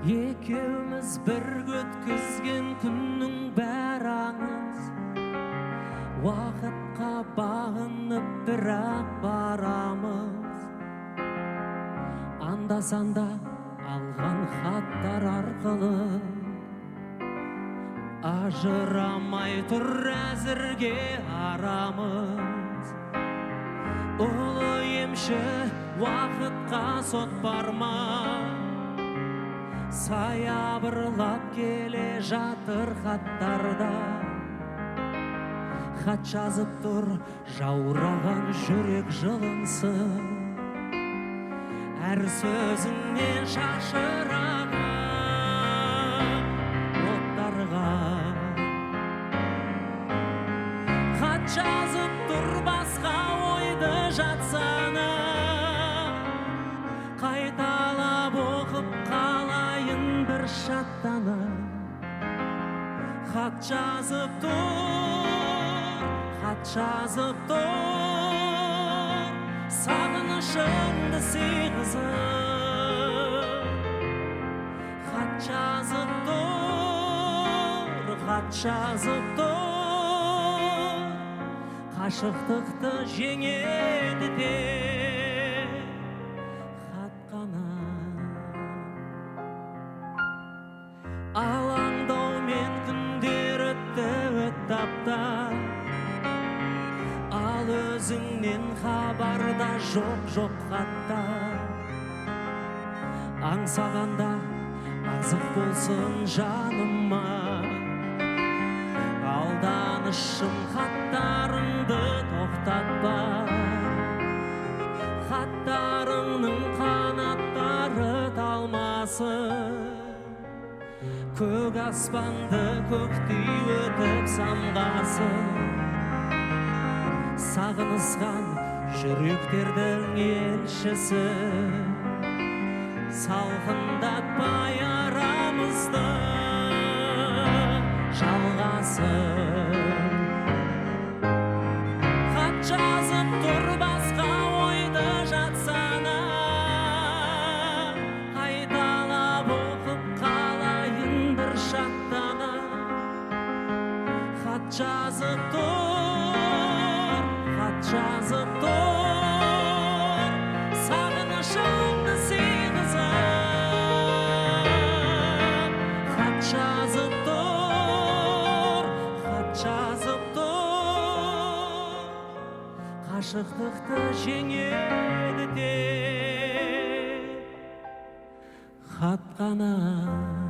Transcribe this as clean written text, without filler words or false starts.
Екеуміз бір өткізген күннің бәрі аңыз, уақытқа бағынып бірақ барамыз. Анда-санда алған хаттар арқылы ажырамай тұр әзірге арамыз. Ұлы емші уақытқа сот бар ма? Саябырлап келе жатыр хаттарда. Хат жазып тұр жаураған жүрек жылынсын, әр сөзіңнен шашыраған оттарға. Хат жазып тұр басқа ойды жатсана, қайталап оқып қалайын бір шаттана. Хат жазып тұр, хат жазып тұр, сағынышыңды сыйғызып. Хат жазып тұр, хат жазып тұр, қашықтықты жеңеді тек хат қана. Алаңдаумен күндер өтті таптар, ал өзіңнен хабарда жоқ хаттар. Аңсағанда азық болсын жаныма, алданышым хаттарыңды тоқтатпа. Хаттарыңның қанаттары талмасын, көк аспанды көктей өтіп самғасын. Сағынысқан жүректердің елшісі, салқындатпай арамызды жалғасын. Хат жазып тұр басқа ойды жатсана, қайталап оқып қалайын бір шаттана. Хат жазып тұр, хат жазып тұр, сағынышыңды сыйғызып. Хат жазып тұр, хат жазып тұр, қашықтықты жеңеді тек хат қана.